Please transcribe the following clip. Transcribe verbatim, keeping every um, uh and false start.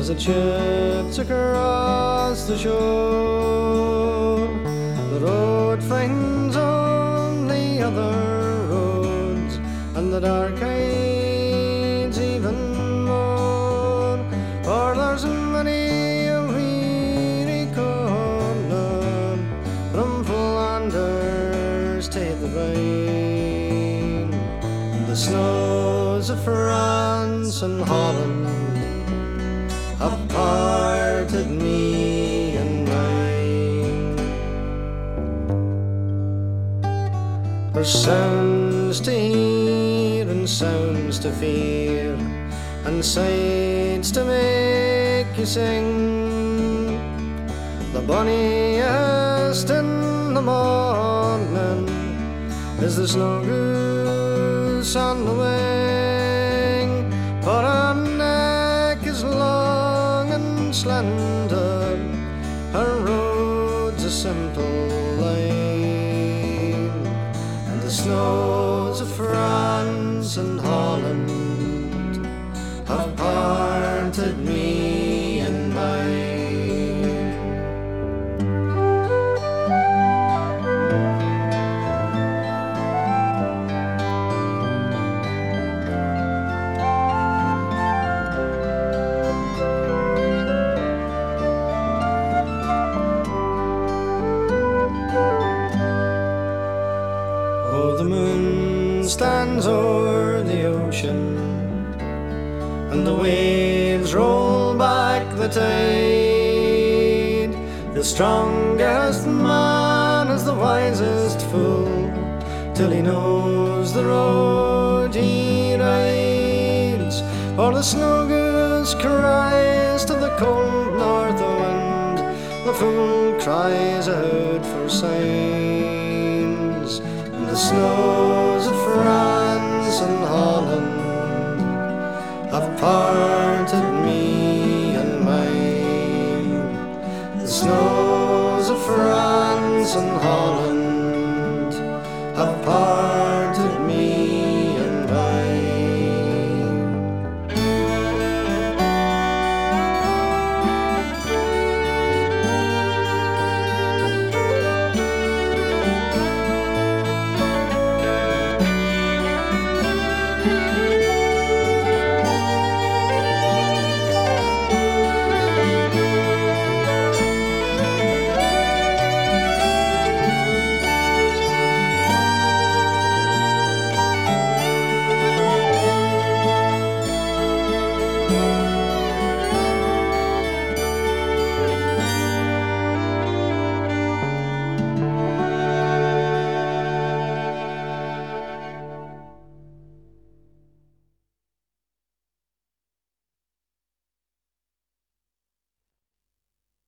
as it chips across the shore. The road finds only other roads, and the dark hides even more. For there's many a weary corner from Flanders to the Rhine. The snows of France and Holland have parted me and mine. There's sounds to hear and sounds to fear, and sights to make you sing. The bonniest in the morning is the snow goose on the wing, for her neck is long and slender, her road's a simple line. And the snows of France and Holland have parted me and mine. Oh, the moon stands o'er the ocean, and the waves roll back the tide. The strongest man is the wisest fool, till he knows the road he rides. For the snow goose cries to the cold north wind, the fool cries out for signs. And the snows of France and Holland have parted me and mine. The snow